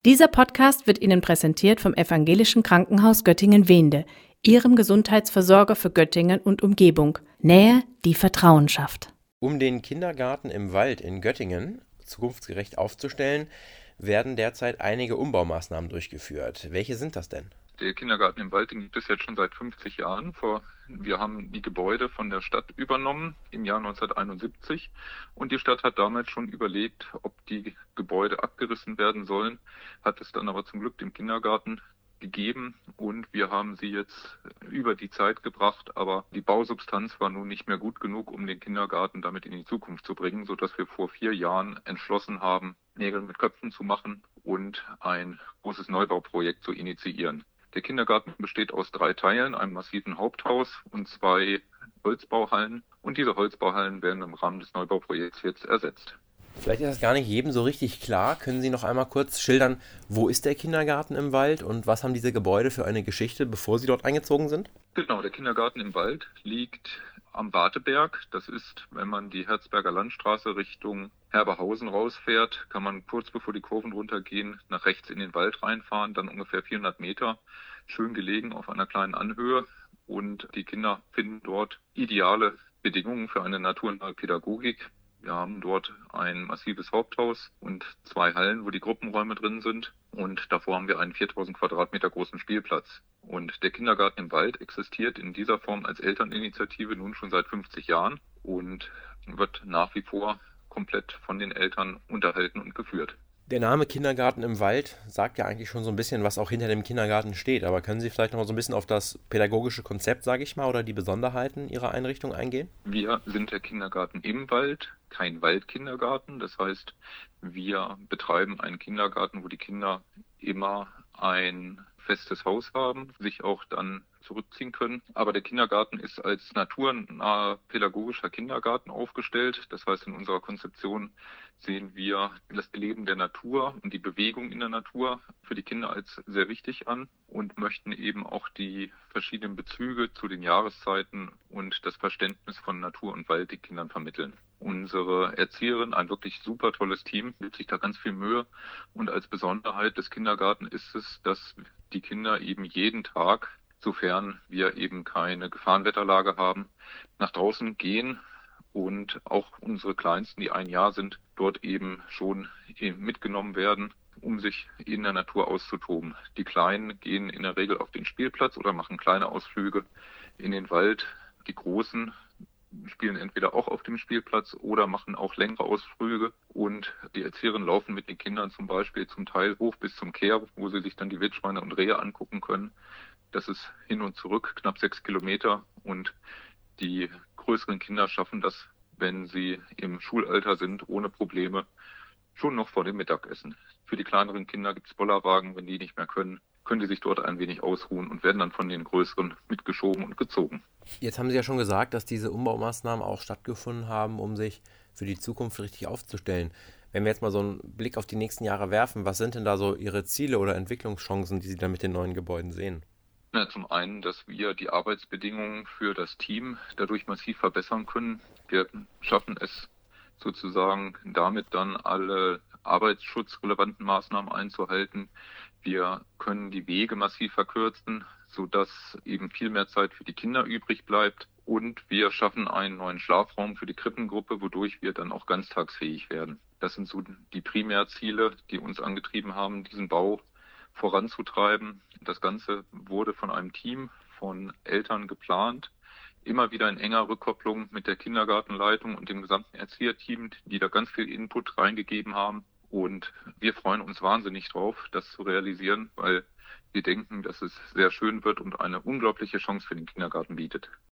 Dieser Podcast wird Ihnen präsentiert vom Evangelischen Krankenhaus Göttingen-Wehnde, Ihrem Gesundheitsversorger für Göttingen und Umgebung. Nähe, die Vertrauen schafft. Um den Kindergarten im Wald in Göttingen zukunftsgerecht aufzustellen, werden derzeit einige Umbaumaßnahmen durchgeführt. Welche sind das denn? Der Kindergarten im Wald, den gibt es jetzt schon seit 50 Jahren. Wir haben die Gebäude von der Stadt übernommen im Jahr 1971 und die Stadt hat damals schon überlegt, ob die Gebäude abgerissen werden sollen, hat es dann aber zum Glück dem Kindergarten gegeben und wir haben sie jetzt über die Zeit gebracht, aber die Bausubstanz war nun nicht mehr gut genug, um den Kindergarten damit in die Zukunft zu bringen, sodass wir vor 4 Jahren entschlossen haben, Nägel mit Köpfen zu machen und ein großes Neubauprojekt zu initiieren. Der Kindergarten besteht aus 3 Teilen, einem massiven Haupthaus und 2 Holzbauhallen. Und diese Holzbauhallen werden im Rahmen des Neubauprojekts jetzt ersetzt. Vielleicht ist das gar nicht jedem so richtig klar. Können Sie noch einmal kurz schildern, wo ist der Kindergarten im Wald und was haben diese Gebäude für eine Geschichte, bevor Sie dort eingezogen sind? Genau, der Kindergarten im Wald liegt am Warteberg. Das ist, wenn man die Herzberger Landstraße Richtung Herberhausen rausfährt, kann man kurz bevor die Kurven runtergehen, nach rechts in den Wald reinfahren, dann ungefähr 400 Meter, schön gelegen auf einer kleinen Anhöhe. Und die Kinder finden dort ideale Bedingungen für eine naturnahe Pädagogik. Wir haben dort ein massives Haupthaus und 2 Hallen, wo die Gruppenräume drin sind. Und davor haben wir einen 4000 Quadratmeter großen Spielplatz. Und der Kindergarten im Wald existiert in dieser Form als Elterninitiative nun schon seit 50 Jahren und wird nach wie vor komplett von den Eltern unterhalten und geführt. Der Name Kindergarten im Wald sagt ja eigentlich schon so ein bisschen, was auch hinter dem Kindergarten steht. Aber können Sie vielleicht noch mal so ein bisschen auf das pädagogische Konzept, sage ich mal, oder die Besonderheiten Ihrer Einrichtung eingehen? Wir sind der Kindergarten im Wald, kein Waldkindergarten. Das heißt, wir betreiben einen Kindergarten, wo die Kinder immer ein festes Haus haben, sich auch dann zurückziehen können. Aber der Kindergarten ist als naturnaher pädagogischer Kindergarten aufgestellt. Das heißt, in unserer Konzeption sehen wir das Erleben der Natur und die Bewegung in der Natur für die Kinder als sehr wichtig an und möchten eben auch die verschiedenen Bezüge zu den Jahreszeiten und das Verständnis von Natur und Wald den Kindern vermitteln. Unsere Erzieherin, ein wirklich super tolles Team, gibt sich da ganz viel Mühe. Und als Besonderheit des Kindergarten ist es, dass die Kinder eben jeden Tag, sofern wir eben keine Gefahrenwetterlage haben, nach draußen gehen und auch unsere Kleinsten, die 1 Jahr sind, dort eben schon mitgenommen werden, um sich in der Natur auszutoben. Die Kleinen gehen in der Regel auf den Spielplatz oder machen kleine Ausflüge in den Wald. Die Großen spielen entweder auch auf dem Spielplatz oder machen auch längere Ausflüge. Und die Erzieherinnen laufen mit den Kindern zum Beispiel zum Teil hoch bis zum Kehr, wo sie sich dann die Wildschweine und Rehe angucken können. Das ist hin und zurück knapp 6 Kilometer und die größeren Kinder schaffen das, wenn sie im Schulalter sind, ohne Probleme, schon noch vor dem Mittagessen. Für die kleineren Kinder gibt es Bollerwagen, wenn die nicht mehr können die sich dort ein wenig ausruhen und werden dann von den Größeren mitgeschoben und gezogen. Jetzt haben Sie ja schon gesagt, dass diese Umbaumaßnahmen auch stattgefunden haben, um sich für die Zukunft richtig aufzustellen. Wenn wir jetzt mal so einen Blick auf die nächsten Jahre werfen, was sind denn da so Ihre Ziele oder Entwicklungschancen, die Sie da mit den neuen Gebäuden sehen? Ja, zum einen, dass wir die Arbeitsbedingungen für das Team dadurch massiv verbessern können. Wir schaffen es sozusagen damit dann alle arbeitsschutzrelevanten Maßnahmen einzuhalten. Wir können die Wege massiv verkürzen, sodass eben viel mehr Zeit für die Kinder übrig bleibt. Und wir schaffen einen neuen Schlafraum für die Krippengruppe, wodurch wir dann auch ganztagsfähig werden. Das sind so die Primärziele, die uns angetrieben haben, diesen Bau voranzutreiben. Das Ganze wurde von einem Team von Eltern geplant, immer wieder in enger Rückkopplung mit der Kindergartenleitung und dem gesamten Erzieherteam, die da ganz viel Input reingegeben haben. Und wir freuen uns wahnsinnig drauf, das zu realisieren, weil wir denken, dass es sehr schön wird und eine unglaubliche Chance für den Kindergarten bietet.